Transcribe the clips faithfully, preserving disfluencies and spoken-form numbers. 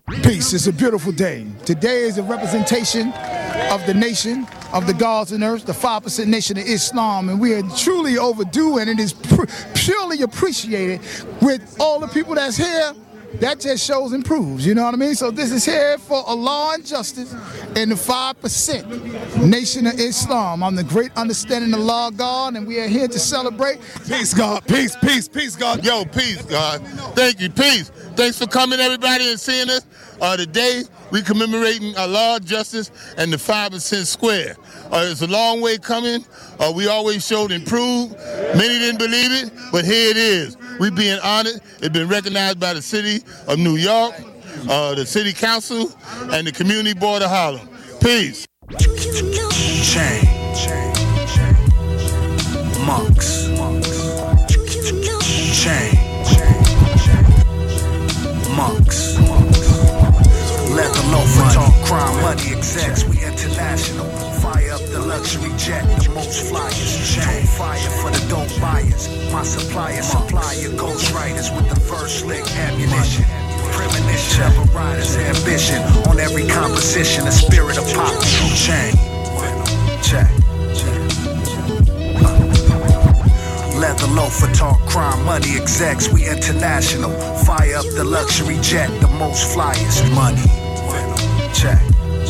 Peace. It's a beautiful day. Today is a representation of the nation, of the gods and earth, the five percent nation of Islam, and we are truly overdue, and it is pr- purely appreciated with all the people that's here. That just shows and proves, you know what I mean? So this is here for Allah and justice and the five percent nation of Islam. I'm the great understanding of law God, and we are here to celebrate. Peace, God. Peace, peace, peace, God. Yo, peace, God. Thank you, peace. Thanks for coming, everybody, and seeing us. Uh, today, we commemorating Allah, justice, and the five percent square. Uh, it's a long way coming. Uh, we always showed improved. Many didn't believe it, but here it is. We being honored. It's been recognized by the city of New York, uh, the city council, and the community board of Harlem. Peace. Chain, monks, chain, monks, leather loafer, talk crime, money execs, we international. Fire up the luxury jet, the most flyers. Chain fire for the dope buyers. My supplier, supplier, ghostwriters with the first slick ammunition. Premonition of a rider's ambition. On every composition, a spirit of pop. Chain, check. Leather loafer, talk crime, money execs, we international. Fire up the luxury jet, the most flyers. Money, check.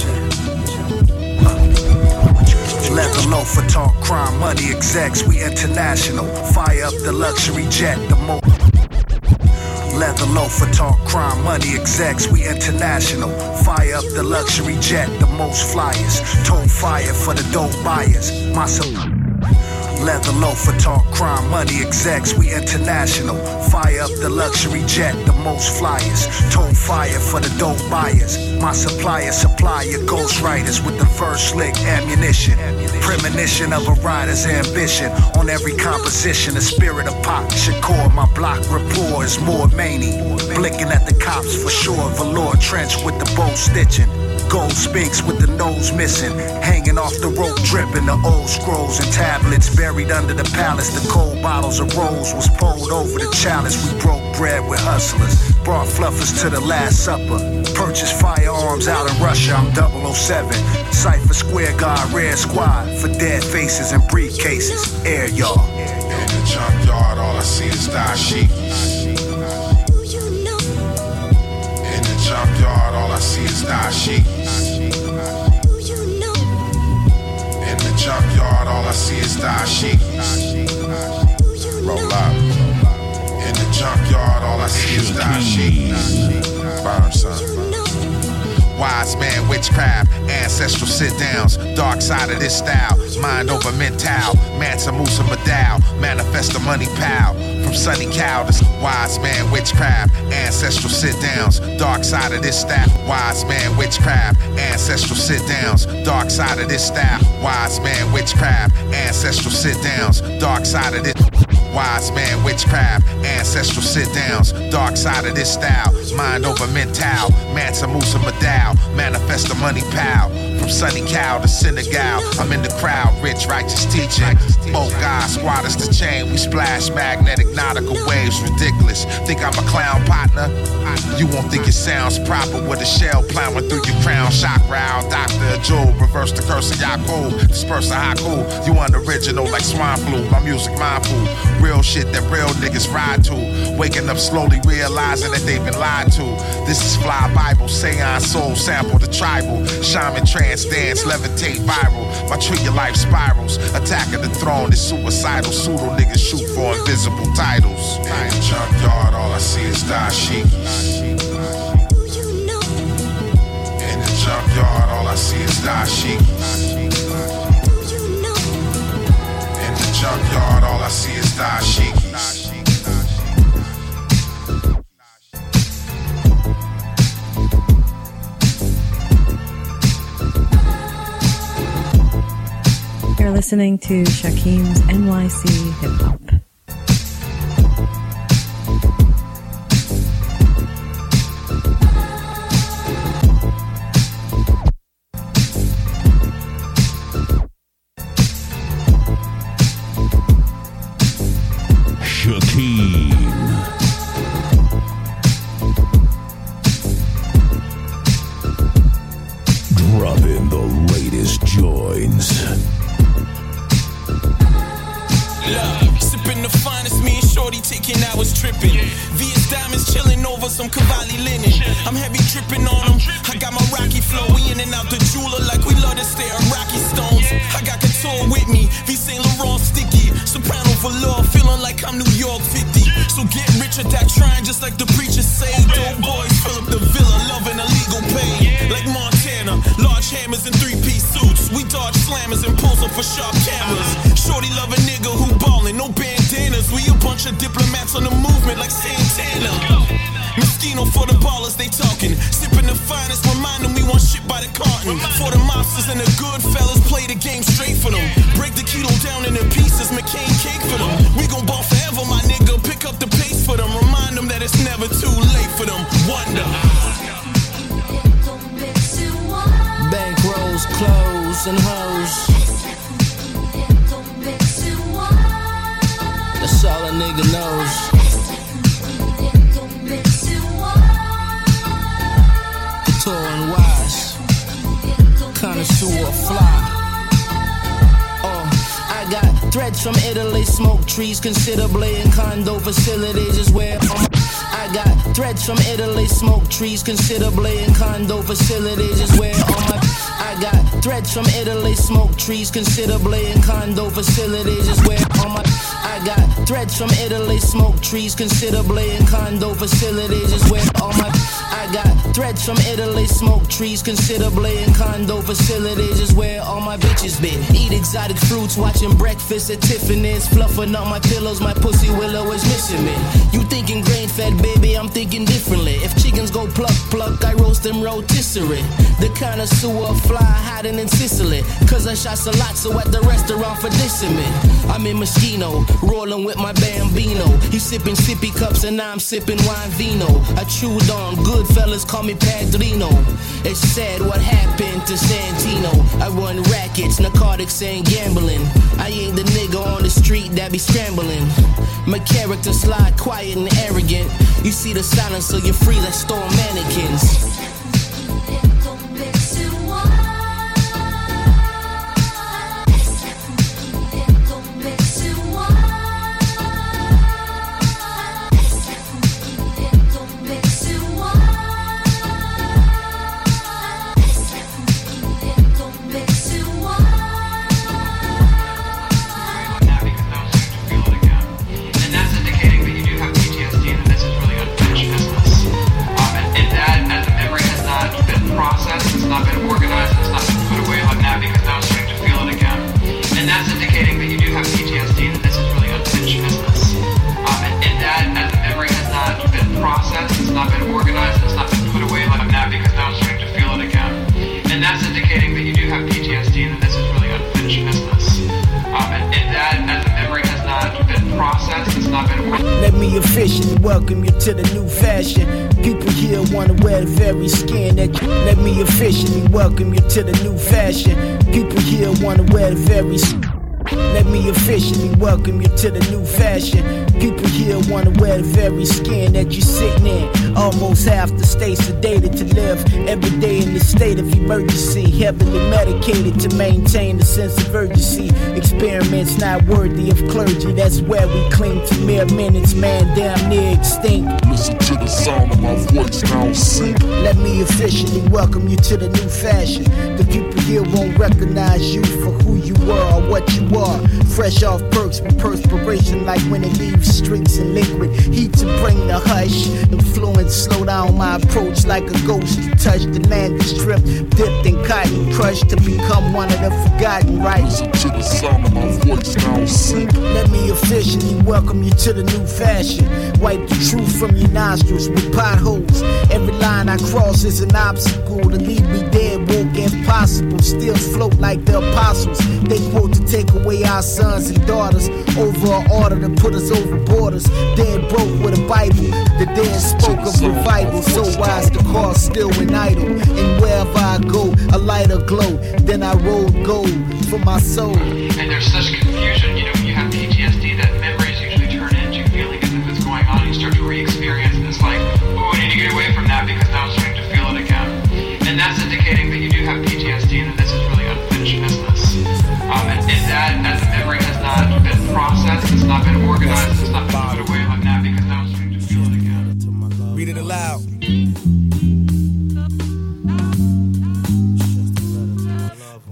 Leather loafer, talk crime, money execs, we international. Fire up the luxury jet, the most. Leather loafer, talk crime, money execs, we international. Fire up the luxury jet, the most flyers. Told fire for the dope buyers. My supply. Leather loafer, talk crime, money execs, we international. Fire up the luxury jet, the most flyers. Told fire for the dope buyers. My supplier, supplier, ghostwriters with the first slick ammunition. Premonition of a rider's ambition. On every composition, a spirit of Pac Shakur. My block rapport is more many. Blinking at the cops for sure. Velour trench with the bow stitching. Gold sphinx with the nose missing. Hanging off the rope, dripping the old scrolls and tablets. Buried under the palace, the cold bottles of rose was poured over the chalice. We broke bread with hustlers. Brought fluffers to the last supper. Purchased firearms out in Russia, I'm double oh seven. Cypher Square Guard, Red Squad. For dead faces and briefcases. Air y'all. In the junkyard, all I see is dashikis. In the junkyard, all I see is dashikis. In the junkyard, all I see is dashikis. Roll up. In the junkyard, all I see is dashikis. Burn, son. Wise man, witchcraft, ancestral sit-downs, dark side of this style, mind over mental, Mansa Musa Madal, manifest the money pal, from Sunny Cow to wise man, witchcraft, ancestral sit-downs, dark side of this style, wise man, witchcraft, ancestral sit-downs, dark side of this style, wise man, witchcraft, ancestral sit-downs, dark side of this. Wise man, witchcraft, ancestral sit-downs, dark side of this style, mind over mental, Mansa Musa Madal, manifest the money pal, from Sunny Cow to Senegal, I'm in the crowd, rich righteous teaching, both guys, squatters to chain, we splash magnetic nautical waves, ridiculous, think I'm a clown partner, you won't think it sounds proper with a shell plowing through your crown, chakra out, Doctor Jewel, reverse the curse of Yaqub, disperse the haiku, you unoriginal like swine flu, my music mindful, real shit that real niggas ride to. Waking up slowly realizing that they've been lied to. This is Fly Bible, Seance Soul Sample, the tribal. Shaman trance dance, levitate viral. My tree your life spirals. Attack of the throne is suicidal. Pseudo niggas shoot for invisible titles. In the junkyard, all I see is dashikis. In the junkyard, all I see is dashikis. In the junkyard, all I see is dashikis. You're listening to Shakim's N Y C Hip Hop. Shakim. Kings. Love, sipping the finest, me and Shorty taking hours tripping. V S Diamonds chilling over some Cavalli linen. I'm heavy dripping on them. I got my Rocky flow, we in and out the jeweler like we love to stare at Rocky Stones. I got Couture with me, V Saint Laurent sticky. Soprano velour, feeling like I'm New York fifty. So get rich or die trying, just like the preacher say. Dope boys fill up the villa, loving illegal pay. Like Montana, large hammers and three-piece suits. We dodge slammers and pulls up for sharp cameras. Shorty love a nigga who ballin', no bandanas. We a bunch of diplomats on the movement like Santana. Moschino for the ballers, they talking. Sipping the finest, remind them we want shit by the carton. For the mobsters and the good fellas, play the game straight for them. Break the kilo down into pieces, McCain cake for them. We gon' ball forever, my nigga, pick up the pace for them. Remind them that it's never too late for them. Wonder. Bankrolls, clothes, and hoes. That's all a nigga knows. Couture and wise, connoisseur fly. Oh, I got threads from Italy, smoke trees considerably, and condo facilities is where I'm. I got threads from Italy, smoke trees considerably, and condo facilities is where all my. I got threads from Italy, smoke trees considerably, and condo facilities is where all my. I got threads from Italy, smoke trees considerably, and condo facilities is where all my. I got threads from Italy, smoke trees considerably, and condo facilities is where all my bitches been. Eat exotic fruits, watching breakfast at Tiffany's, fluffing up my pillows, my pussy willow is missing me. You thinking grain-fed, baby, I'm thinking differently. If chickens go pluck, pluck, I roast them rotisserie. The connoisseur fly hiding in Sicily, cause I shot Salazzo at the restaurant for dissing me. I'm in Moschino, rolling with my Bambino. He's sipping sippy cups and I'm sipping wine vino. I chewed on, good fellas call me Padrino. It's sad what happened to Santino. I run rackets, narcotics and gambling. I ain't the nigga on the street that be scrambling. My character slide quiet and arrogant. You see the silence so you're free like store mannequins. Let me officially welcome you to the new fashion. People here wanna wear the very skin that you. Let me officially welcome you to the new fashion. People here wanna wear the very skin. Let me officially welcome you to the new fashion. People here wanna wear the very skin that you're sitting in. Almost have to stay sedated to live every day in the state of emergency. Heavily medicated to maintain a sense of urgency. Experiments not worthy of clergy. That's where we cling to mere minutes, man, damn near extinct. Listen to the sound of my voice now sing. Let me officially welcome you to the new fashion. The people here won't recognize you for who you were or what you are. Fresh off perks with perspiration like when it leaves streaks in liquid. Heat to bring the hush. Influence slow down my approach like a ghost to touch the land stripped, dipped in cotton, crushed to become one of the forgotten rights. Listen to the sound of my voice now sing. Let me officially welcome you to the new fashion. Wipe the truth from your nostrils with potholes. Every line I cross is an obstacle to leave me dead, woke if possible. Still float like the apostles. They quote to take away our sons and daughters over an order to put us over borders. Dead broke with a Bible. The dead spoke of revival. So wise the cause still in idle. And wherever I go, a lighter glow. Then I roll gold for my soul. And there's such confusion, you know, when you have P T S D, that memories usually turn into feeling as if it's going on. You start to re-experience this, like, oh, I need to get away from that because now I'm starting to feel it again. And that's indicating that you do have P T S D and that this is really unfinished business.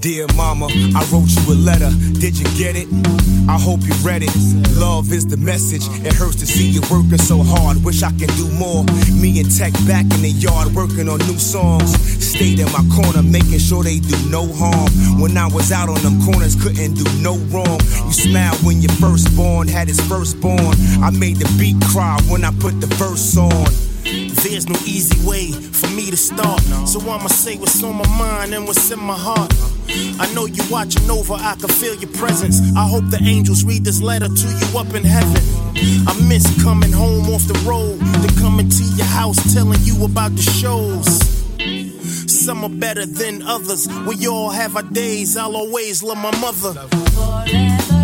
Dear mama, I wrote you a letter. Did you get it? I hope you read it. Love is the message. It hurts to see you working so hard. Wish I can do more. Me and Tech back in the yard working on new songs. Stayed in my corner making sure they do no harm. When I was out on them corners, couldn't do no wrong. You smiled when your firstborn had his firstborn. I made the beat cry when I put the verse on. There's no easy way for me to start, so I'ma say what's on my mind and what's in my heart. I know you watching over, I can feel your presence. I hope the angels read this letter to you up in heaven. I miss coming home off the road, then coming to your house telling you about the shows. Some are better than others. We all have our days. I'll always love my mother. Forever.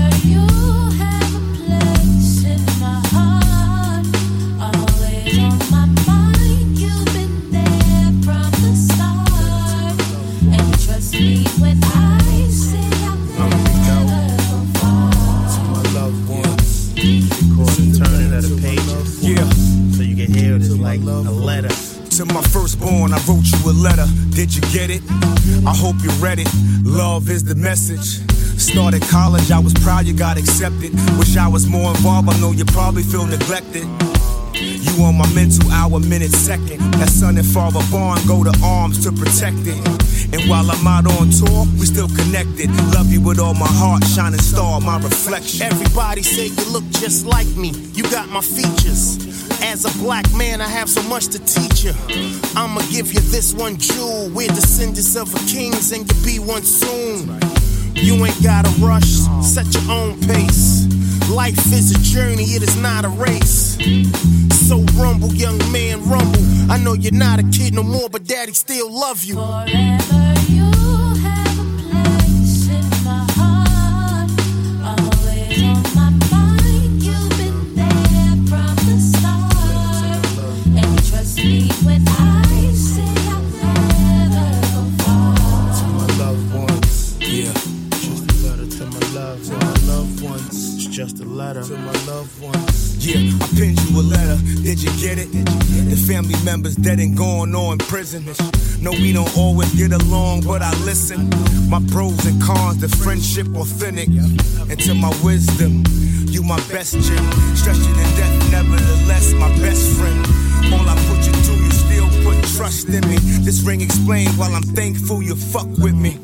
To my firstborn, I wrote you a letter. Did you get it? I hope you read it. Love is the message. Started college, I was proud you got accepted. Wish I was more involved, I know you probably feel neglected. You on my mental hour, minute, second. That son and father bond, go to arms to protect it. And while I'm out on tour, we still connected. Love you with all my heart, shining star, my reflection. Everybody say you look just like me. You got my features. As a black man, I have so much to teach you. I'ma give you this one jewel. We're descendants of a kings and you be one soon. You ain't gotta rush, set your own pace. Life is a journey, it is not a race. So rumble, young man, rumble. I know you're not a kid no more, but daddy still love you. Forever you have a place in my heart. Always on my mind, you've been there from the start. And trust me when I say I'll never go far. To my loved ones, yeah. Just a letter to my love, to my loved ones. It's just a letter to my loved ones. Yeah, I penned you a letter. Did you get it? Did you get it? The family members dead and gone or in prison. No, we don't always get along, but I listen. My pros and cons, the friendship authentic. And to my wisdom, you my best gem. Stress you to death, nevertheless, my best friend. All I put you through, you still put trust in me. This ring explains while I'm thankful you fuck with me.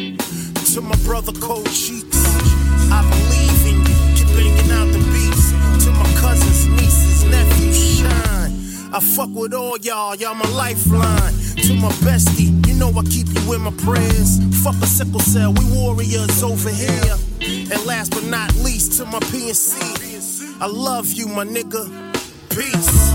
To my brother Cold Cheeks, I believe in you. Keep banging out the beats. To my cousins, nieces, nephews, shine. I fuck with all y'all, y'all my lifeline. To my bestie, you know I keep you in my prayers. Fuck a sickle cell, we warriors over here. And last but not least, to my P N C, I love you, my nigga. Peace.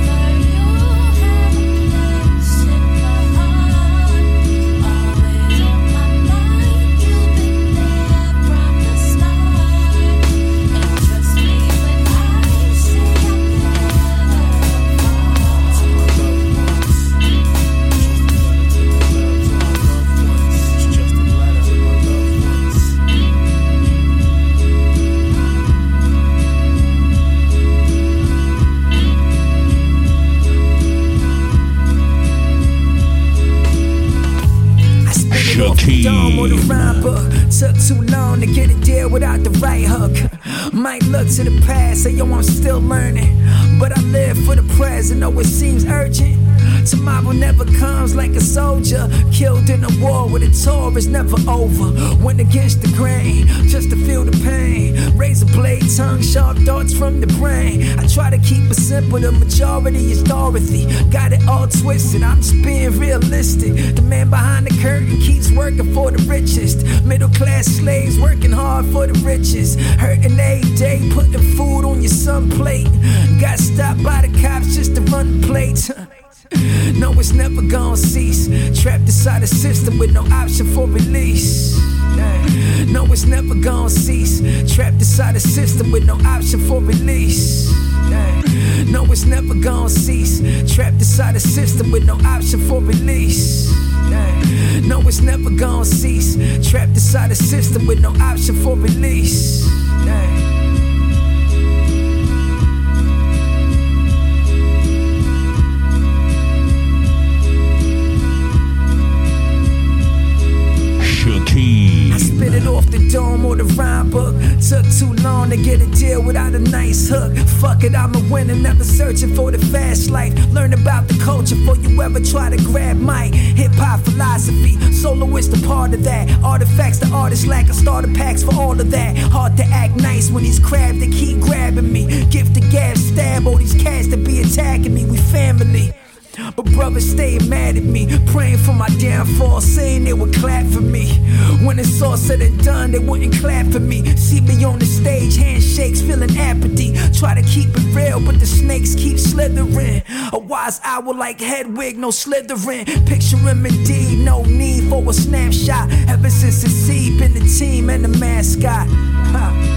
Dumb on the rhyme book. Took too long to get a deal without the right hook. Might look to the past, say yo I'm still learning, but I live for the present, though it seems urgent. Tomorrow never comes like a soldier killed in a war with a tour is never over. Went against the grain just to feel the pain. Razor blade, tongue, sharp thoughts from the brain. I try to keep it simple, the majority is Dorothy. Got it all twisted, I'm just being realistic. The man behind the curtain keeps working for the richest. Middle class slaves working hard for the richest. Hurting every day, putting food on your son plate. Got stopped by the cops just to run the plates. No, it's never gonna cease. Trapped inside a system with no option for release. No, it's never gonna cease. Trapped inside a system with no option for release. No, it's never gonna cease. Trapped inside a system with no option for release. No, it's never gonna cease. Trapped inside a system with no option for release. Shaquille. Took too long to get a deal without a nice hook. Fuck it, I'm a winner, never searching for the fast life. Learn about the culture before you ever try to grab mic. Hip-hop philosophy, soloist a part of that. Artifacts the artists lack, I starter packs for all of that. Hard to act nice when these crabs that keep grabbing me. Gift the gas, stab all these cats that be attacking me. We family. But brothers staying mad at me, praying for my downfall, saying they would clap for me. When it's all said and done, they wouldn't clap for me. See me on the stage, handshakes, feeling apathy. Try to keep it real, but the snakes keep slithering. A wise owl like Hedwig, no slithering. Picture him indeed, no need for a snapshot. Ever since the seed, been the team and the mascot. Huh.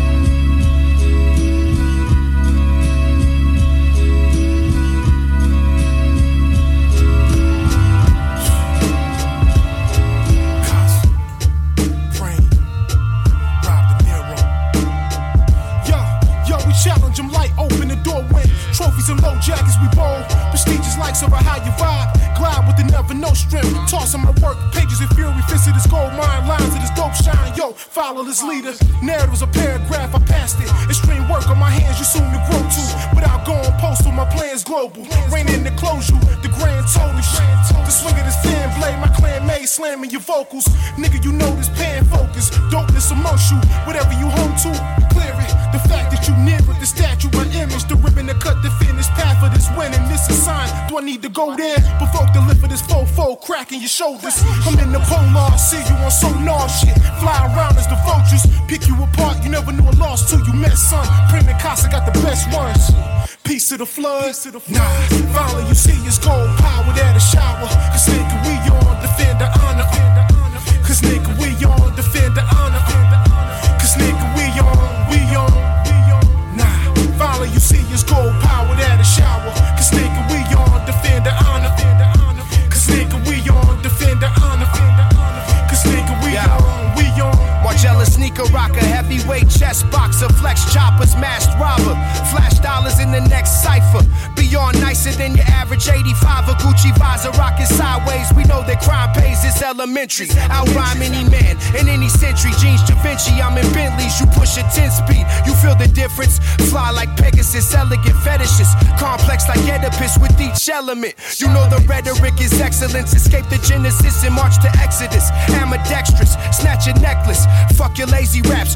Challenge them light, open the door when trophies and low jackets we bowl. Prestigious likes over how you vibe. Glide with the never no strength. Tossing my work, pages of fury, fist of this gold mine, lines of this dope shine. Yo, follow this leader. Narratives a paragraph, I passed it. Extreme work on my hands, you soon to grow to. Without going postal, my plan's global. Rain in to close you, the grand total shit. The swing of this thin blade, my clan made slamming your vocals. Nigga, you know this pan focus. Dopeness amongst you, whatever you home to, clear it. The fact that you near it, the statue, my image, the ribbon to cut the finish path for this winning. This a sign. Do I need to go there? Provoke the lift of this fofo, cracking your shoulders. I'm in the polar, see you on sonar shit. Fly around as the vultures, pick you apart. You never knew a loss till you met, son. Prima Casa got the best ones. Peace to the flood. Nah, finally you see his gold power there to shower. Cause nigga, we on defend the honor. Cause nigga, we on defend the honor. Cause nigga, we on, we on. Nah, finally you see his gold power there to shower. Cause nigga, we on defend the honor. Cause nigga, we on defend the honor. Cause nigga, we on, we on. Margiela sneaker rocker, heavyweight chest boxer, flex choppers, masked robber, flash dollars in the next cipher. Beyond nicer than your average eighty-five, a Gucci visor rocking sideways. We know that crime pays, it's elementary. I'll rhyme any man in any century. Jeans Da Vinci, I'm in Bentleys. You push a ten speed, you feel the difference. Fly like Pegasus, elegant fetishes. Complex like Oedipus with each element. You know the rhetoric is excellence. Escape the Genesis and march to Exodus. Ambidextrous, snatch a necklace. Fuck your lazy raps.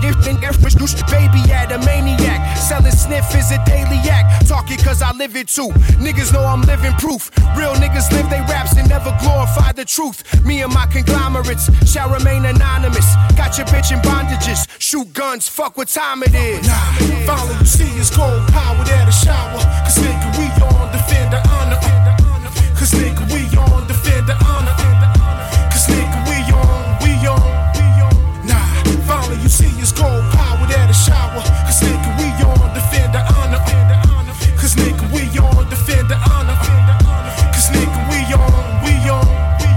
Baby at a maniac. Selling sniff is a daily act. Talking cause I live it too. Niggas know I'm living proof. Real niggas live they raps and never glorify the truth. Me and my conglomerates shall remain anonymous. Got your bitch in bondages. Shoot guns, fuck what time it is. Nah, finally you see his gold power there to shower. Cause nigga, we on defend the honor. Cause nigga, we on defend the honor. Cause nigga, we on, we on. Nah, finally you see his gold power there to shower. Cause nigga, we on defend the honor. Cause nigga, we on defend the honor. Cause nigga, we on, we on.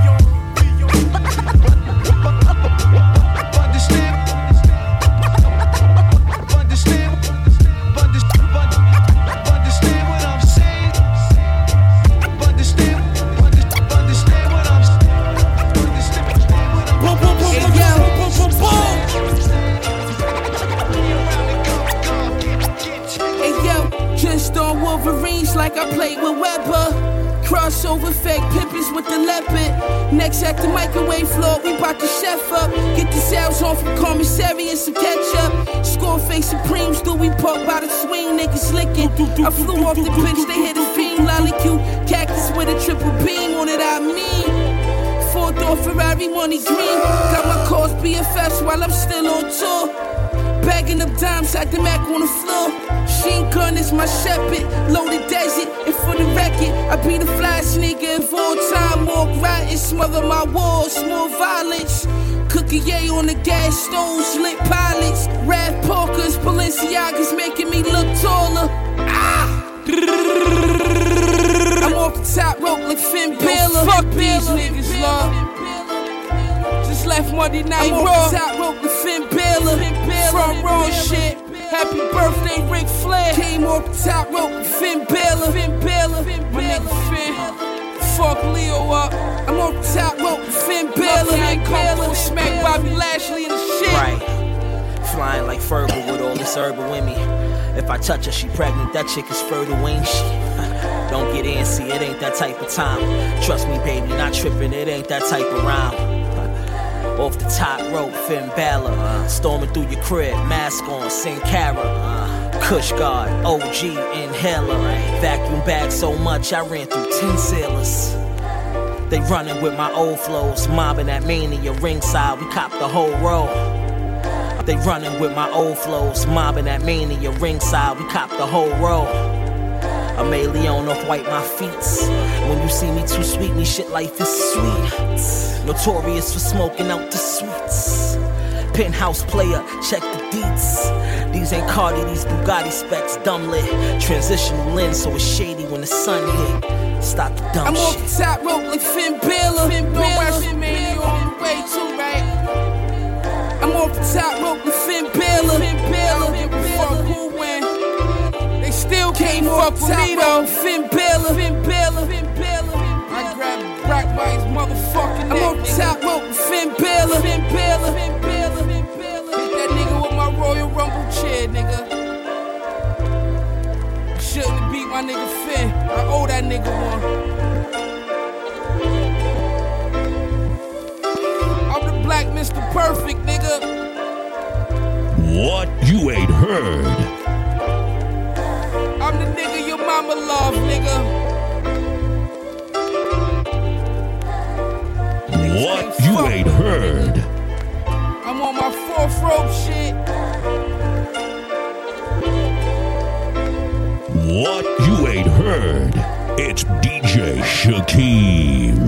Wolverines like I played with Weber. Crossover fake pimpers with the leopard. Next at the microwave floor, we bout to chef up. Get the sales on from commissary and some ketchup. Scarface Supremes, do we park by the swing, niggas licking. I flew off the bench, they hit a fiend. Lollipop, cactus with a triple beam on it, I mean. Four door Ferrari, money green. Got my cars B F S while I'm still on tour. Bagging up dimes at the Mac on the floor. Sheen gun is my shepherd, loaded desert. And for the record, I be the flyest nigga of all time. Walk right and smother my walls, more violence. Cookie yay on the gas stoves, lit pilots. Rad Parkers, Balenciagas making me look taller. Ah! I'm off the top rope like Finn Balor. Fuck these niggas, love. Just left Monday Night Raw. I'm off the top rope with Finn Balor. Front row shit. Happy birthday, Ric Flair. Came off the top rope with Finn Balor. Finn Balor. My nigga Finn. Fuck Leo up. I'm off the top rope with Finn Balor. Finn Balor. Smack Bobby Lashley and the shit. Right. flying like Fergal with all this herbal in me. If I touch her, she pregnant, that chick is fertile, ain't she? Don't get antsy, it ain't that type of time. Trust me, baby, not tripping, it ain't that type of rhyme. Off the top rope, Finn Balor, uh, storming through your crib, mask on, Sin Cara, uh, Kush Guard, O G, Inhaler, vacuum bag so much I ran through ten sailors. They running with my old flows, mobbing at Mania ringside, we cop the whole row. They running with my old flows, mobbing at Mania ringside, we cop the whole row. I'm a Leon off white my feet. When you see me too sweet, me shit life is sweet. Notorious for smoking out the sweets. Penthouse player, check the deets. These ain't Cardi, these Bugatti specs, dumb lit. Transitional lens, so it's shady when the sun hit. Stop the dumb I'm shit. off the top rope like Finn Balor. Finn Balor, man, you on the way too, right? I'm off the top rope like Finn Balor. Finn Balor, give a fuck who win. They still can't fuck with me though. Finn Balor, Finn Balor, Finn Balor. I grab Brock by his motherfucking neck. I'm off the top rope with Finn Balor. Finn Balor, Finn Balor, Finn Balor. Hit that nigga with my Royal Rumble chair, nigga. Shouldn't have beat my nigga Finn. I owe that nigga one. I'm the black Mister Perfect, nigga. What you ain't heard. I'm the nigga your mama love, nigga. What you ain't heard. I'm on my fourth rope shit. What you ain't heard. It's D J Shakeem.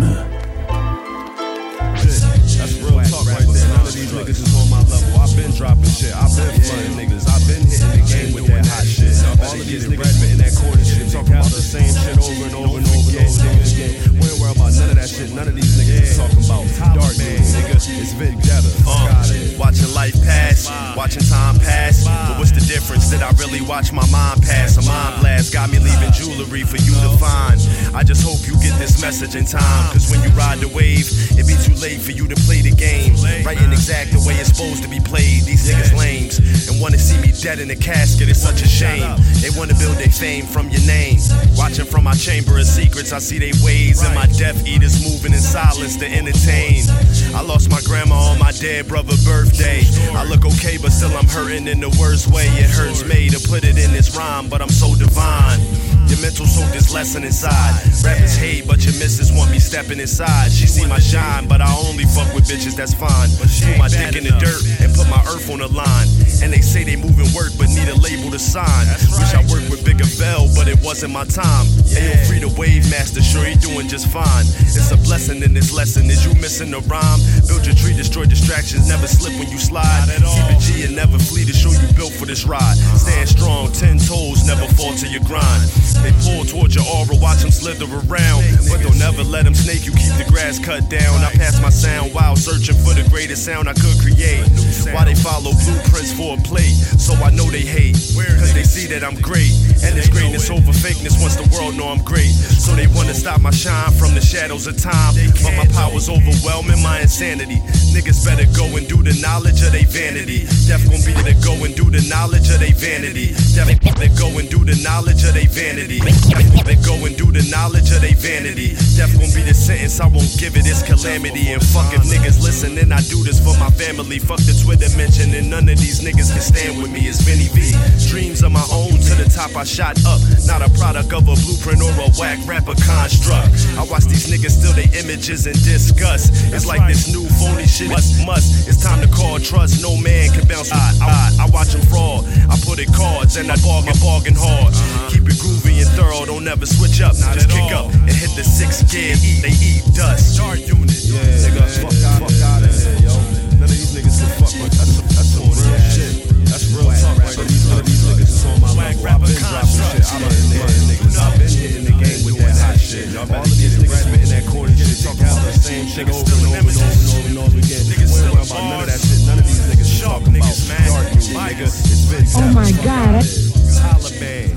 That's real talk right there. None of these niggas is on my level. I've been dropping shit. I've been fronting niggas. I've been hitting the game with that hot shit. All of these niggas spitting that quarter shit, talking about the same shit over and over and over and over again. We ain't worried about none of that shit. None of these niggas is talking about dark man, nigga. It's vendetta. Uh, watching life pass, watching time pass. But what's the difference? Did I really watch my mind pass? A mind blast got me leaving jewelry for you to find. I just hope you get this message in time. Cause when you ride the wave, it be too late for you to play the game. Writing exact the way it's supposed to be played. These niggas lames and wanna see me dead in a casket. It's such a shame. They wanna build their fame from your name. Watching from my chamber of secrets, I see they ways. And my death eaters moving in silence to entertain. I lost my grandma on my dead brother birthday. I look okay, but still I'm hurting in the worst way. It hurts me to put it in this rhyme, but I'm so divine. Your mental soak this lesson inside. Rappers hate, but your missus want me stepping inside. She see my shine, but I only fuck with bitches that's fine. Put my dick in the dirt and put my earth on the line. And they say they moving work, but need a label to sign. Wish I worked with Bigger Bell, but it wasn't my time. Ayo, free the wave master, sure he doing just fine. It's a blessing in this lesson. Is you missing the rhyme? Build your tree, destroy distractions, never slip when you slide. Keep it G and never flee to show you built for this ride. Stand strong, ten toes, never fall to your grind. They pull towards your aura, watch them slither around. But don't never let them snake you, keep the grass cut down. I pass my sound while searching for the greatest sound I could create. Why they follow blueprints for a plate? So I know they hate, cause they see that I'm great. And this greatness over fakeness once the world know I'm great. So they wanna stop my shine from the shadows of time. But my power's overwhelming my insanity. Niggas better go and do the knowledge of they vanity. Def gon' be to go and do the knowledge of they vanity. Def they go and do the knowledge of they vanity. They go and do the knowledge of they vanity. Def gon' be the sentence, I won't give it, it's calamity. And fuck if niggas listen, then I do this for my family. Fuck the Twitter mention, and none of these niggas can stand with me. It's Vinny V. Dreams of my own, to the top I shot up. Not a product of a blueprint or a whack rapper construct. I watch these niggas steal their images and disgust. It's like this new phony shit must, must. It's time to call trust, no man can bounce. I, I, I watch them fraud, I put in cards and I bargain, bargain hard. Keep it groovy and thorough, don't never switch up. Just kick up and hit the sixth gear, eat, they eat dust. Start unit, yeah, nigga, fuck, fuck out of here, yo. None of these niggas can fuck with that's, that's some real shit. That's real talk right there. None of these niggas is on my level. I've been dropping shit, I've been hitting niggas. I've been hitting the game with that hot shit. All of these niggas spitting that corner shit, talking about the same shit over and over and over and over and over again. We ain't worried about none of that shit. None of these niggas is talking about dark unit, nigga. It's been Oh my God. Taliban.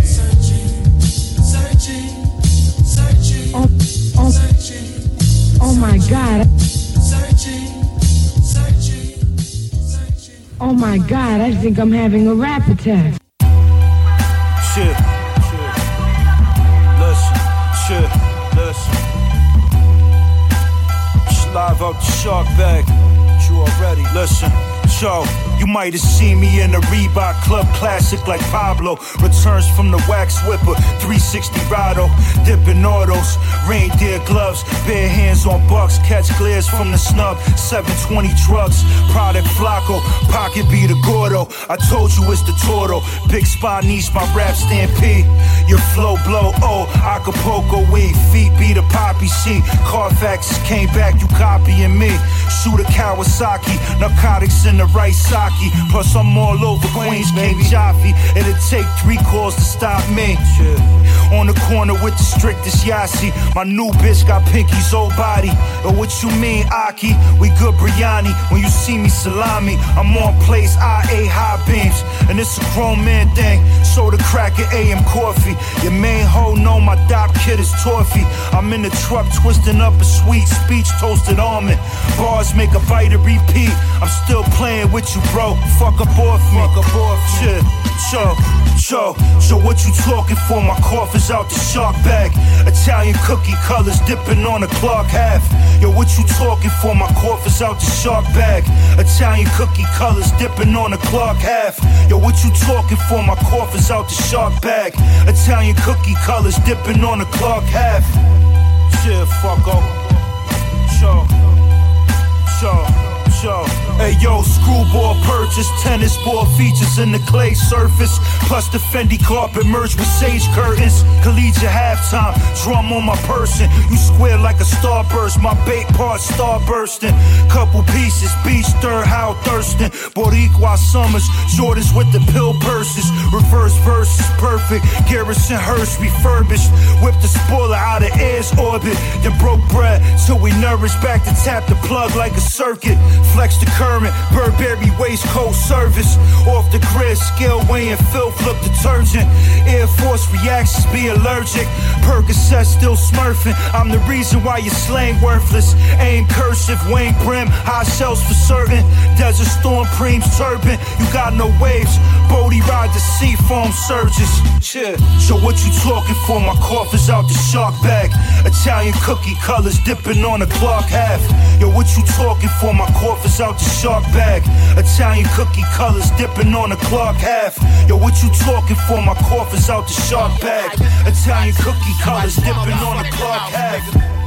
Oh, oh, oh my God. Oh my God, I think I'm having a rap attack. Shit. Listen, shit, listen. Live out the shark bag. You already listen. Yo, you might have seen me in a Reebok Club Classic like Pablo. Returns from the wax whipper, three sixty Rado, dipping autos, reindeer gloves, bare hands on bucks, catch glares from the snub, seven twenty drugs, product Flacco, pocket be the Gordo. I told you it's the Toro, big Spanish, my rap stampede. Your flow blow, oh, Acapulco weed, feet be the poppy seed. Carfax came back, you copying me. Shoot a Kawasaki, narcotics in the right socky. Plus I'm all over Queens, King Jaffe. It'll take three calls to stop me. On the corner with the strictest Yassi. My new bitch got Pinky's old body. But what you mean, Aki? We good biryani. When you see me salami, I'm on place, I A high beams. And it's a grown man thing. Soda cracker, A M coffee. Your main hoe know my doc kid is Torfy. I'm in the truck twisting up a sweet speech, toasted almond. Bars make a bite to repeat. I'm still playing with you, bro. Fuck up off me. Fuck up off me. Shit. Cho, cho, so what you talking for? My coffers out the shark bag. Italian cookie colors dipping on a Clark half. Yo, what you talking for? My coffers out the shark bag. Italian cookie colors dipping on a Clark half. Yo, what you talking for? My coffers out the shark bag. Italian cookie colors dipping on a Clark half. Shit, fuck up. Cho, cho. Hey yo, screwball purchase, tennis ball features in the clay surface. Plus the Fendi carpet merged with sage curtains. Collegiate halftime, drum on my person. You square like a starburst, my bait part star bursting. Couple pieces, beach, third, how thirsting. Boricua summers, Jordans with the pill purses. Reverse verses, perfect. Garrison Hearst refurbished. Whipped the spoiler out of air's orbit. Then broke bread till we nourished back to tap the plug like a circuit. Flex the current, Burberry waistcoat service. Off the grid, scale weighing, filth look detergent. Air Force reactions be allergic. Percocet still smurfing. I'm the reason why your slang worthless. Aim cursive, Wayne Brim, high shells for certain. Desert Storm, Preem's turbine. You got no waves. Bodie ride the sea foam surges. Shit. So what you talking for? My coffers out the shark bag. Italian cookie colors dipping on a Clark half. Yo, what you talking for? My coffers out the shark bag. Italian cookie colors dipping on a Clark half. Yo, what you talking for? My coffers out the shark bag. Italian cookie colors dipping on a Clark half.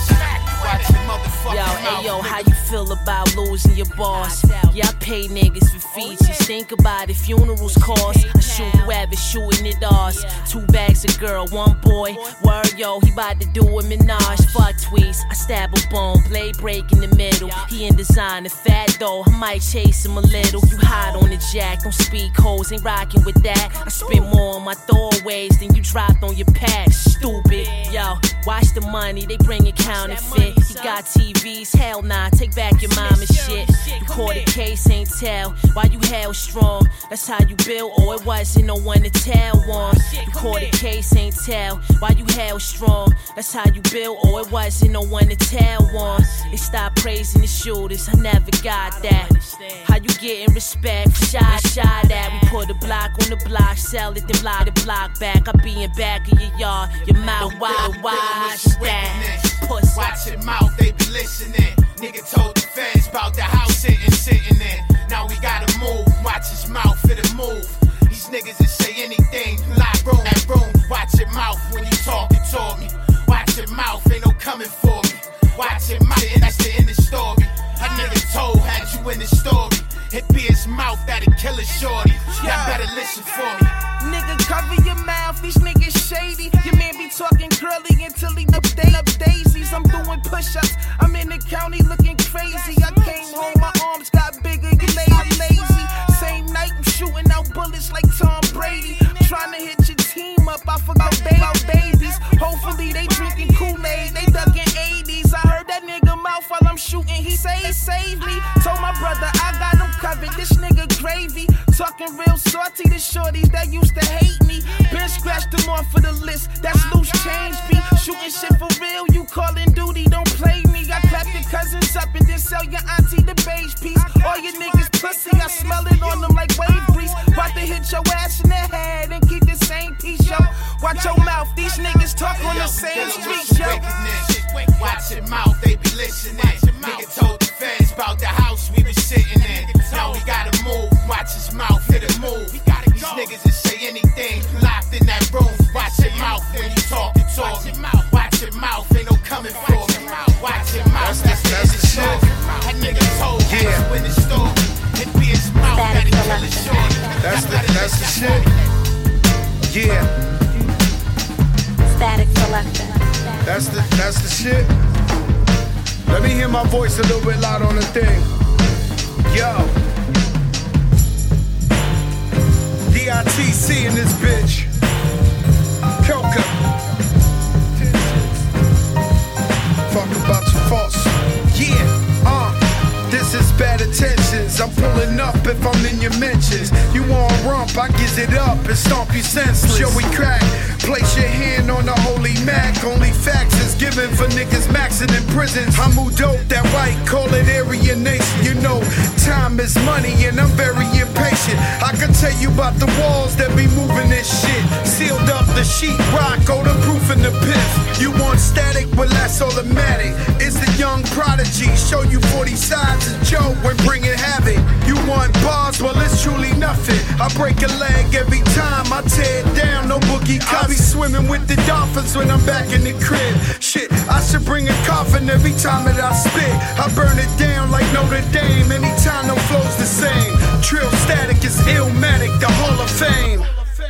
Yo, hey yo, how you feel about losing your boss? Yeah, I pay niggas for features. Think about it, funerals cost. I shoot rabbit, shooting it ours. Two bags of girl, one boy. Word yo, he bout to do a menage. Fuck tweets, I stab a bone, blade break in the middle. He in design, a fat though, I might chase him a little. You hide on the jack, don't speak hoes, ain't rocking with that. I spend more on my throwaways than you dropped on your pack. Stupid, yo, watch the money, they bring it counterfeit. He got T Vs, hell nah, take back your mom and shit. You caught a case, ain't tell. Why you held strong? That's how you built, or it wasn't no one to tell on. You caught a case, ain't tell. Why you held strong? That's how you built, or it wasn't no one to tell on. They stop praising the shooters, I never got that. How you getting respect for shy, shy that? We put a block on the block, sell it, then fly the block back. I be in back of your yard, your mouth wide, watch that. Pussy. Watch your mouth, they be listening. Nigga told the feds about the house sitting, sitting in. Now we gotta move, watch his mouth for the move. These niggas that say anything, like room and room. Watch your mouth when you talking to me. Watch your mouth, ain't no coming for me. Watch your mouth, and that's the end of the story. A nigga told, had you in the story. It be his mouth that'll kill a shorty. Y'all better listen for me. Nigga, cover your mouth, these niggas shady. Your man be talking curly until he up, day, up daisies. I'm doing push-ups, I'm in the county looking crazy. I came home, my arms got bigger, you lazy, lazy. Same night, I'm shooting out bullets like Tom Brady. Trying to hit your team up, I forgot about babies. Hopefully they drinking Kool-Aid, they ducking eighties. I heard that nigga mouth while I'm shooting, he say he saved me. Told my brother I got him covered, this nigga gravy. Talking real salty to shorties that used to hate me. Been scratched them off for the list, that's loose change be. Shooting shit for real, you calling duty, don't play me. I clap your cousins up and then sell your auntie the beige piece. All you niggas pussy, I smell it on them like wave grease. About to hit your ass in the head and keep the same piece, yo. Watch your mouth, these niggas talk on the same street, yo. Watch your mouth, they be listening. Nigga told the feds about the house we was sitting in. Now we gotta move, watch his mouth, hit it move. These niggas that say anything, locked in that room. Watch your mouth when you talk and talk. Watch your mouth, ain't no coming for me. Watch your mouth, that's the end of the show. That nigga told you in the store. It be his mouth that he kill his shorty. That's the, that's the shit. Yeah. Static Selector. That's the, that's the shit. Let me hear my voice a little bit loud on the thing. Yo. D I T C in this bitch. Kelka. Fuck about your false. Yeah, uh. This is bad intentions. I'm pulling up if I'm in your mentions. You want rump, I gives it up and stomp you senseless. Shall we crack? Place your hand on the holy Mac. Only facts is given for niggas maxing in prisons. I move dope, that white, call it Aryan Nation. You know, time is money and I'm very impatient. I can tell you about the walls that be moving this shit. Sealed up the sheet rock, oh the proof in the piff. You want static, well that's automatic. It's the young prodigy, show you forty sides of Joe when bringing havoc. You want bars, well it's truly nothing. I break a leg every time I tear it down, no boogie cuts. I be swimming with the dolphins when I'm back in the crib. Shit, I should bring a coffin every time that I spit. I burn it down like Notre Dame, anytime no flow's the same. Trill static is Illmatic, the Hall of Fame.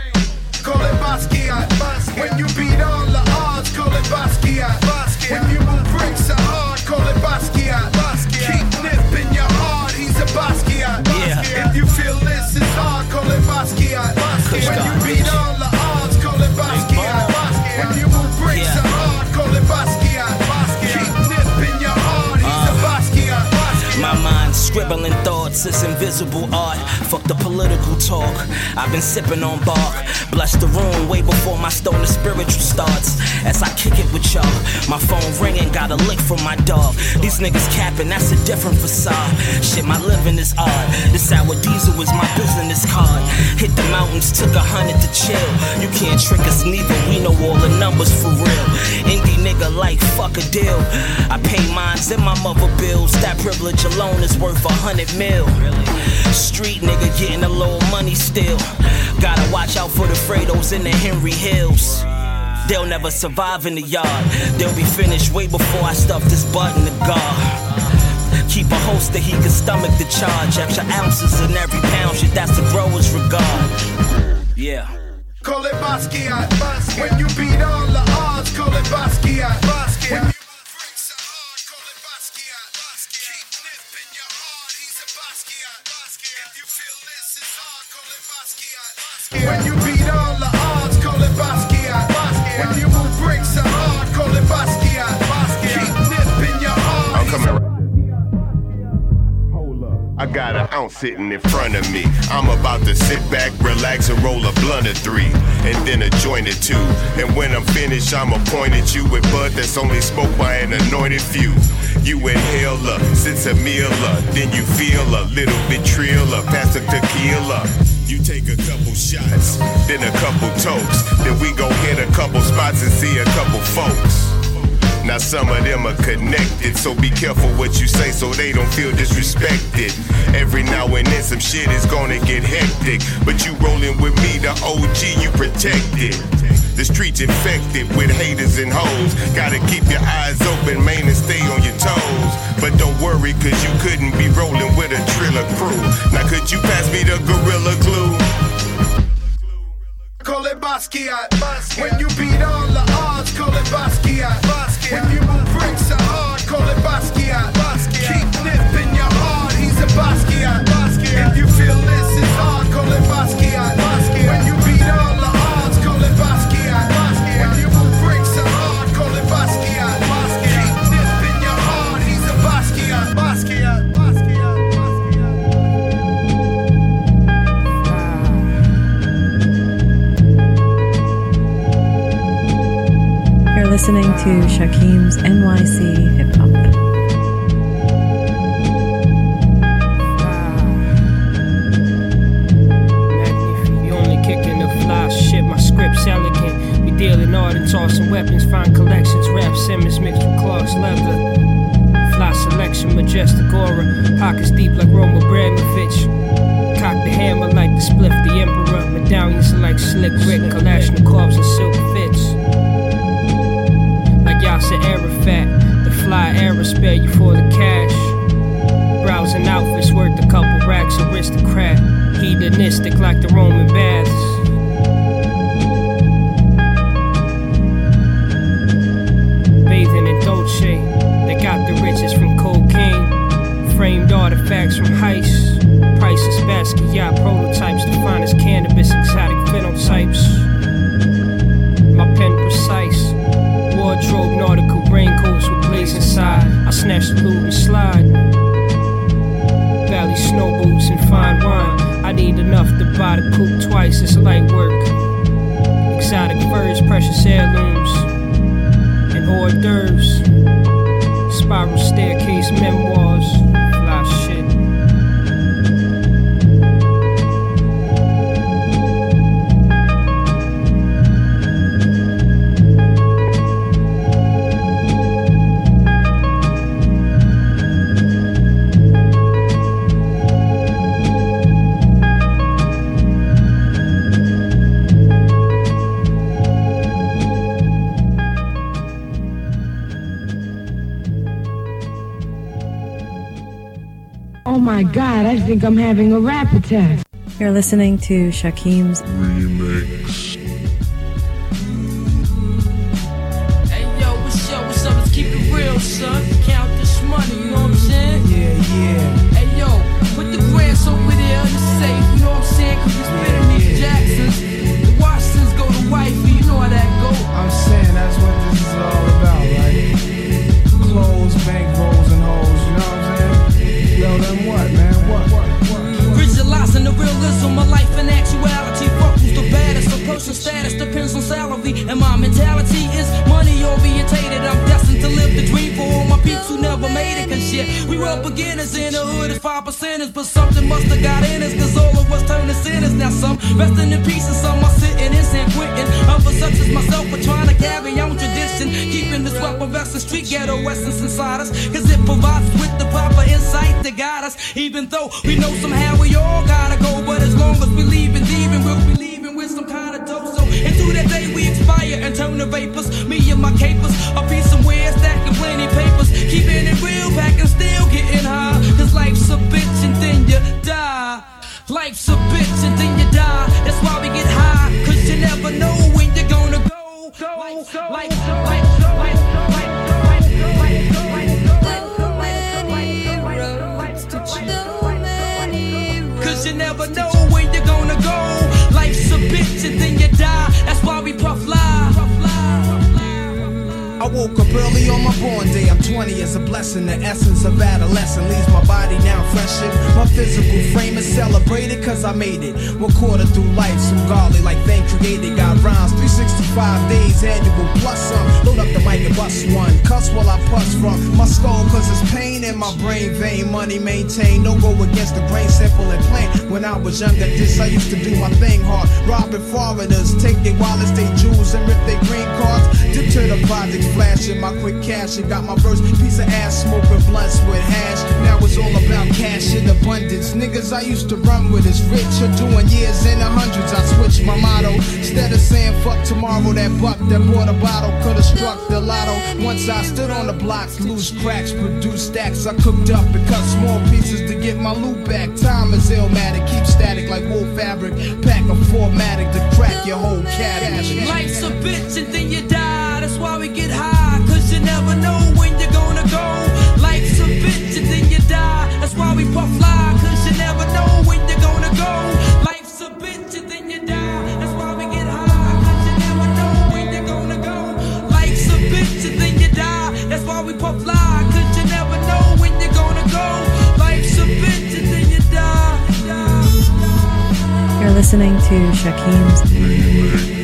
Call it Basquiat. When you beat all the odds, call it Basquiat. When you move bricks so hard, call it Basquiat. Keep nipping your heart, he's a Basquiat. Yeah. If you feel this is hard, call it Basquiat. When you beat all the odds, call it Basquiat. When you move bricks so hard, call it Basquiat. Keep nipping your heart, he's a Basquiat. My mind scribbling thoughts, it's invisible art. Fuck the political talk, I've been sipping on bark. Bless the room way before my stoner spiritual starts. As I kick it with y'all, my phone ringing, got a lick from my dog. These niggas capping, that's a different facade. Shit, my living is odd. This sour diesel is my business card. Hit the mountains, took a hundred to chill. You can't trick us neither, we know all the numbers for real. Indie nigga like fuck a deal. I pay mines and my mother bills. That privilege alone is worth a hundred mil. Street nigga getting a little money still. Gotta watch out for the Fredos in the Henry Hills. They'll never survive in the yard. They'll be finished way before I stuff this butt in the guard. Keep a holster, he can stomach the charge. Extra ounces in every pound, shit, that's the grower's regard. Yeah. Call it Basquiat. When you beat all the odds, call it Basquiat. When you When you beat all the odds, call it Basquiat. When you move bricks so hard, call it Basquiat. Keep nipping your heart. I'm coming right. I got an ounce sitting in front of me. I'm about to sit back, relax, and roll a blunt or three, and then a joint or two. And when I'm finished, I'ma point at you with bud that's only smoked by an anointed few. You inhale a sense of meal, then you feel a little bit trill, pass the tequila. You take a couple shots, then a couple tokes, then we go hit a couple spots and see a couple folks. Now some of them are connected, so be careful what you say so they don't feel disrespected. Every now and then some shit is gonna get hectic, but you rolling with me, the O G, you protected. The streets infected with haters and hoes. Gotta keep your eyes open, man, and stay on your toes. But don't worry, cause you couldn't be rolling with a Triller crew. Now could you pass me the Gorilla Glue? Call it Basquiat. When you beat all the odds, call it Basquiat. When you move bricks so hard, call it Basquiat. Keep nipping your heart, he's a Basquiat. If you feel this is hard, call it Basquiat. When you beat all the odds, call it Basquiat. When you move bricks so hard, call it Basquiat. Keep nipping your heart, he's a Basquiat. Basquiat. You're listening to Shakim's N Y C Hip Hop. majestic aura. Pockets deep like Roman Abramovich. Cock the hammer like the spliff, the emperor. Medallions are like Slick Rick, Kalashnikovs and silk fits. Like Yasser Arafat, the fly era spare you for the cash. Browsing outfits worth a couple racks, aristocrat. Hedonistic like the Roman baths. Bathing in Dolce, they got the riches from cocaine. Framed artifacts from heists. Priceless Basquiat prototypes, the finest cannabis, exotic phenotypes. My pen precise. Wardrobe, nautical raincoats with blaze inside. I snatch the loot and slide. Valley snow boots and fine wine. I need enough to buy the coupe twice, it's light work. Exotic furs, precious heirlooms, and hors d'oeuvres. Spiral staircase memoirs, fly shit. Oh my God, I think I'm having a rap attack. You're listening to Shakim's Remix. Hey yo, what's up, what's up? Let's keep it real, son. Count this money, you know what I'm saying? Yeah, yeah. Hey yo, put the grants over there in the safe, you know what I'm saying? Cause it's better than these Jacksons. The Washingtons go to wifey, you know how that go. I'm saying that's what this is all about, right? Clothes, bank rolls, and hoes, you know what I'm saying? Yo, then what, man? What? What? What? Visualizing the realism of life and actuality. Fuck who's the baddest? A person's status depends on salary. And my mentality is money orientated. I'm destined to live the dream for all my peeps who never made it. Cause shit, we were beginners in the hood as five percenters. But something must have got in us. Cause all of us turned to sinners. Now some resting in peace and some are sitting in San Quentin. Others such as myself are trying to carry on tradition. Keeping this weapon vest and street ghetto essence inside us. Cause it provides us with the proper insight to guide us. Even though we know somehow we all gotta go. But as long as we leave and leaving, we'll be leaving with some kind of dope. So into that day we expire and turn to vapors. Me and my capers, a piece of wear, stacking plenty papers. Keeping it real, packing still getting high. Cause life's a bitch and then you die. Life's a bitch and then you die. That's why we get high. Cause you never know when you're gonna go. Life's a life's a life's a life's a life's a life's a life's a Cause you never know when you're gonna go. Life's a bitch and then you die. That's why we puff live. I woke up early on my born day. I'm twenty is a blessing. The essence of adolescence leaves my body now freshened. My physical frame is celebrated cause I made it. One quarter through life, some godly like thing created. Got rhymes, three sixty-five days annual plus some. Load up the mic and bust one. Cuss while I puss from my skull cause it's pain in my brain vein. Money maintained, no go against the grain, simple and plain. When I was younger, this I used to do my thing hard. Robbing foreigners, take their wallets, they jewels, and rip their green cards. Dip to the projects, flashing my quick cash and got my first piece of ass smoking blunts with hash. Now it's all about cash in abundance. Niggas I used to run with is rich or doing years in the hundreds. I switched my motto. Instead of saying fuck tomorrow, that buck that bought a bottle could've struck the lotto. Once I stood on the blocks, loose cracks, produced stacks. I cooked up and cut small pieces to get my loot back. Time is illmatic, keep static like wool fabric. Pack a formatic to crack your whole cabbage. Life's a bitch and then you die. That's why we get high. Cause you never know when you're gonna go. Life's a bitch and then you die. That's why we puff fly. Cause you never know when you're gonna go. Life's a bitch and then you die. That's why we get high. Cause you never know when you're gonna go. Life's a bitch and then you die. That's why we puff fly. Cause you never know when you're gonna go. Life's a bitch and then you die. You're listening to Shakim's Remix.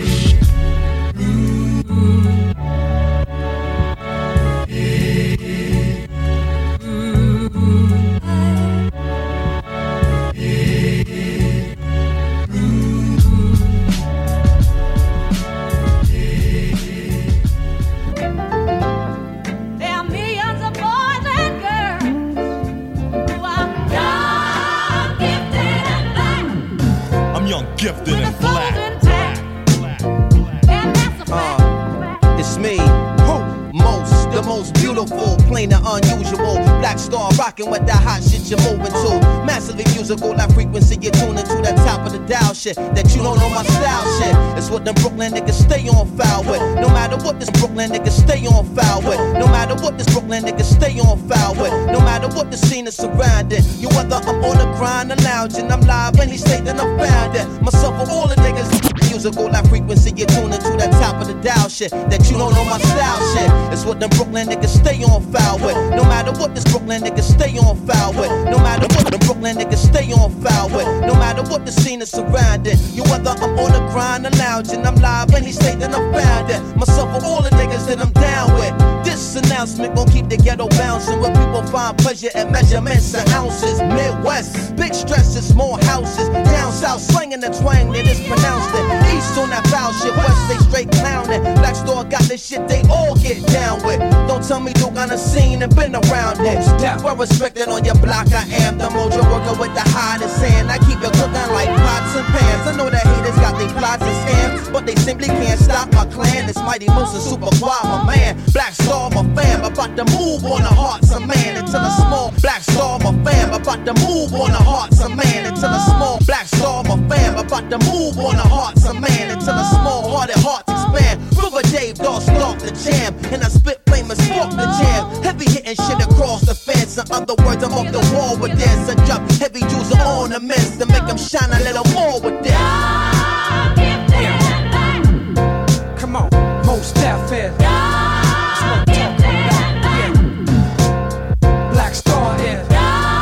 There are millions of boys and girls gifted and black. Uh, it's me, who? Most, the most beautiful, plain and unusual. Black Star rocking with that hot shit you're moving to. Massively musical, that frequency you're tuning to. That top of the dial shit, that you don't know my style shit. It's what them Brooklyn niggas stay on foul with. No matter what this Brooklyn niggas stay on foul with. No matter what this Brooklyn niggas stay on foul with. No matter what the scene is surrounding. You whether I'm on the grind or lounging, I'm live any state that I'm found in. Myself or all the niggas. Musical, that frequency you're tuning to. That top of the dial shit, that you don't know my style shit. It's what them Brooklyn niggas stay on foul with. No matter what this Brooklyn niggas stay on foul with. No matter what the Brooklyn niggas stay on foul with. No matter what the scene is surrounding. You whether I'm on the grind or lounging, I'm live any state that I'm found in. Myself or all the niggas that I'm down with. This announcement gon' keep the ghetto bouncing, where people find pleasure at measurements and ounces. Midwest, big stresses, small houses. Down south, slinging the twang that is pronounced it. East on that foul shit, west they straight clowning. Black Star got this shit they all get down with. Don't tell me you got a scene and been around it. Well respected on your block, I am the mojo worker with the hottest hand. I keep it cooking like pots and pans. I know that haters got their plots and scams, but they simply can't stop my clan. It's Mighty Moose and Super Quad, my man. Black Star, my fam, about to move on the hearts of man until a small. Black Star, my fam, about to move on the hearts of man until a small. Black Star, my fam, about to move on the hearts of man until a small hearted hearts expand. River Dave, dog, start the jam, and I spit flame and spark the jam. Heavy hitting shit across the fence. In other words, I'm off the wall with this. I drop heavy juice on the mess to make them shine a little more with this. Come on, most deaf is. That's what I'm talking about. Yeah. Black Star is.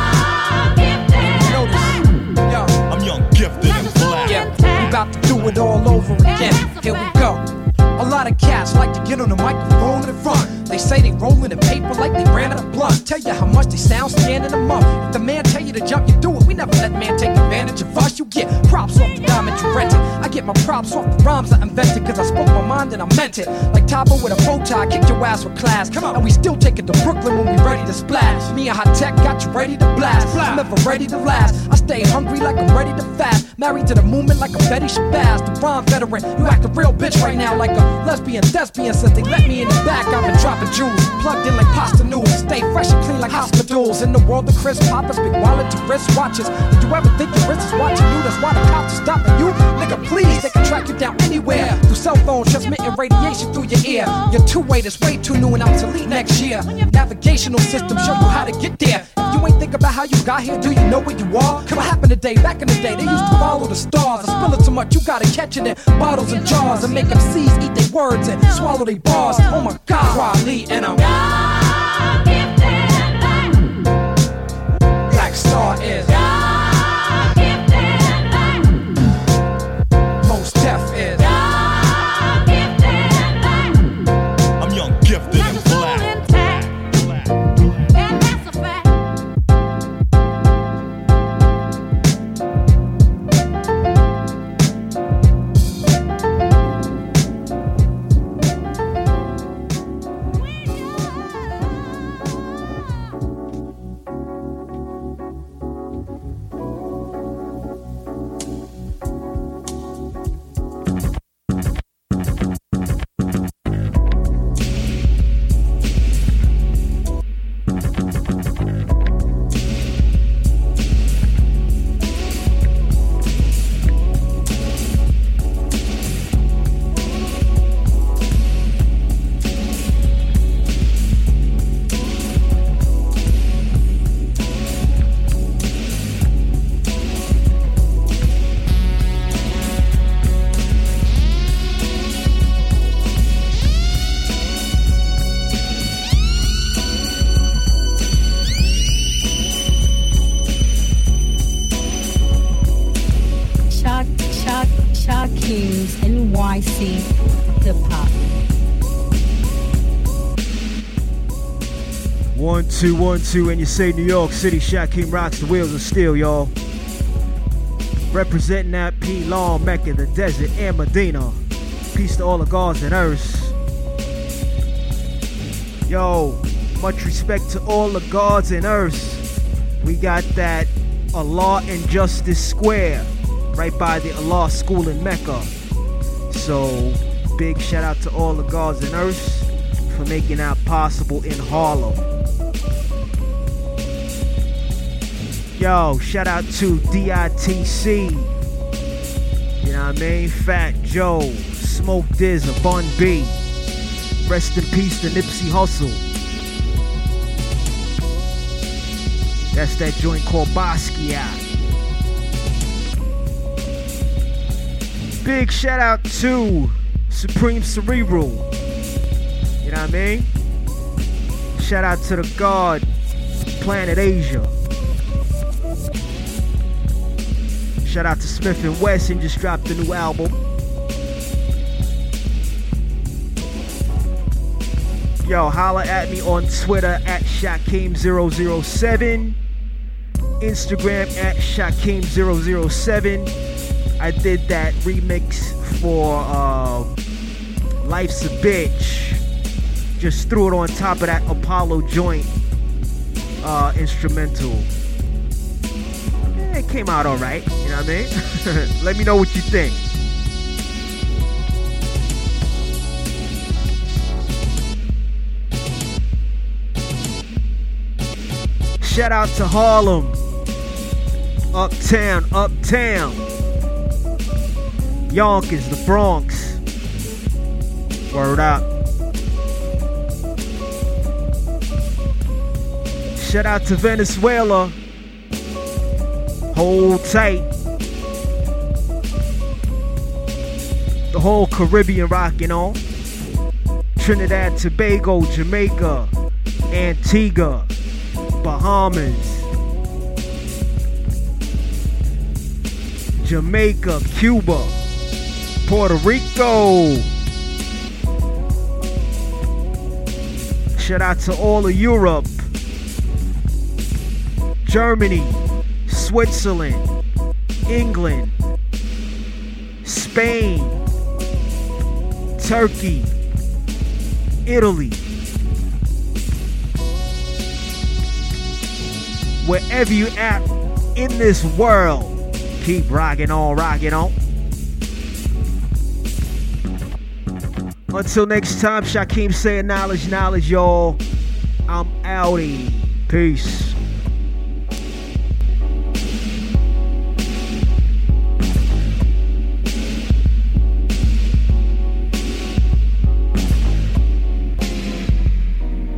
Notice, yo, I'm young, gifted, and black. Yeah, we about to do it all over again. Here we go. A lot of cats like to get on the microphone and front. They say they rollin' in paper like they ran out of blunt. Tell you how much they sound standing them up. If the man tell you to jump, you do it. We never let man take advantage of us. You get props off the diamond you rented. I get my props off the rhymes I invented, cause I spoke my mind and I meant it. Like Tabo with a bow tie, kick your ass with class. Come on. And we still take it to Brooklyn when we ready to splash. Me and Hot Tech got you ready to blast. I'm ever ready to last. I stay hungry like I'm ready to fast. Married to the movement like I'm Betty Shabazz. The rhyme veteran, you act a real bitch right now like a lesbian thespian. Since they let me in the back, I've been dropping jewels, plugged in like pasta noodles. Stay fresh and clean like hospitals. In the world of Chris Poppers, big wallet to wrist watches. Did you ever think your wrist is watching you? That's why the cops are stopping you. Nigga, please, they can track you down anywhere through cell phones, transmitting radiation through your ear. Your two-way is way too new and obsolete next year. Navigational system show you how to get there. If you ain't think about how you got here, do you know where you are? What happened today? Back in the day, they used to follow the stars. I spill it too much, you gotta catch it in bottles and jars and make M Cs eat their words and swallow their bars. Oh my God, Riley and I'm Black Star is most deaf is. I'm young, gifted, and black. N Y C Hip Hop. One, two, one, two, and you say New York City, Shakim rocks the wheels of steel, y'all. Representing that P. Long, Mecca, the desert, and Medina. Peace to all the gods and earths. Yo, much respect to all the gods and earths. We got that Allah and Justice Square. right by the Allah School in Mecca. So, big shout out to all the gods and earths for making that possible in Harlem. Yo, shout out to D I T C. You know what I mean? Fat Joe, Smoke Dizza, Bun B. Rest in peace to Nipsey Hussle. That's that joint called Basquiat. Big shout out to Supreme Cerebral. You know what I mean? Shout out to the God, Planet Asia. Shout out to Smith and Wesson, just dropped a new album. Yo, holla at me on Twitter at Shakeem zero zero seven. Instagram at Shakeem zero zero seven. I did that remix for uh, Life's a Bitch. Just threw it on top of that Apollo joint uh, instrumental. It came out alright, you know what I mean? Let me know what you think. Shout out to Harlem. Uptown, uptown. Yonkers, the Bronx. Word up. Shout out to Venezuela. Hold tight. The whole Caribbean rocking on. Trinidad, Tobago, Jamaica, Antigua, Bahamas, Jamaica, Cuba, Puerto Rico. Shout out to all of Europe, Germany, Switzerland, England, Spain, Turkey, Italy. Wherever you at in this world, keep rocking on, rocking on. Until next time, Shakeem saying knowledge, knowledge, y'all. I'm outie. Peace.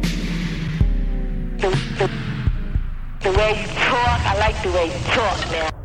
The way you talk, I like the way you talk, man.